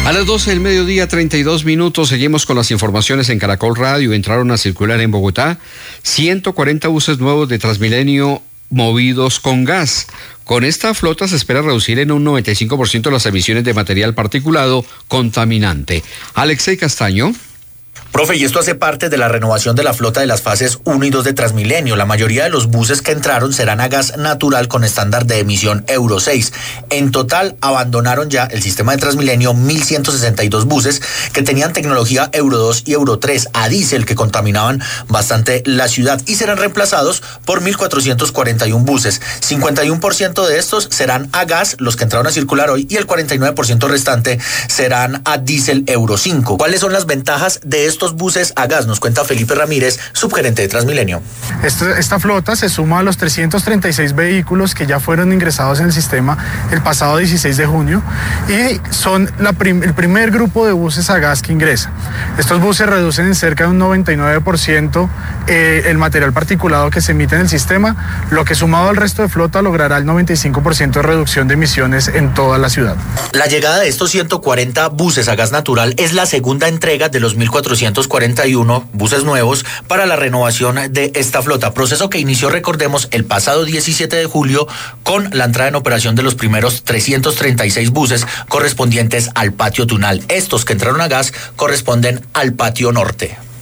A las 12 del mediodía, 32 minutos, seguimos con las informaciones en Caracol Radio. Entraron a circular en Bogotá 140 buses nuevos de Transmilenio movidos con gas. Con esta flota se espera reducir en un 95% las emisiones de material particulado contaminante. Alexei Castaño. Profe, y esto hace parte de la renovación de la flota de las fases 1 y 2 de Transmilenio. La mayoría de los buses que entraron serán a gas natural con estándar de emisión Euro 6. En total, abandonaron ya el sistema de Transmilenio 1.162 buses que tenían tecnología Euro 2 y Euro 3 a diésel que contaminaban bastante la ciudad y serán reemplazados por 1.441 buses. 51% de estos serán a gas, los que entraron a circular hoy, y el 49% restante serán a diésel Euro 5. ¿Cuáles son las ventajas de estos buses a gas? Nos cuenta Felipe Ramírez, subgerente de Transmilenio. Esta flota se suma a los 336 vehículos que ya fueron ingresados en el sistema el pasado 16 de junio y son el primer grupo de buses a gas que ingresa. Estos buses reducen en cerca de un 99% el material particulado que se emite en el sistema, lo que sumado al resto de flota logrará el 95% de reducción de emisiones en toda la ciudad. La llegada de estos 140 buses a gas natural es la segunda entrega de los 1.441 buses nuevos para la renovación de esta flota, proceso que inició, recordemos, el pasado 17 de julio con la entrada en operación de los primeros 336 buses correspondientes al patio Tunal. Estos que entraron a gas corresponden al patio norte.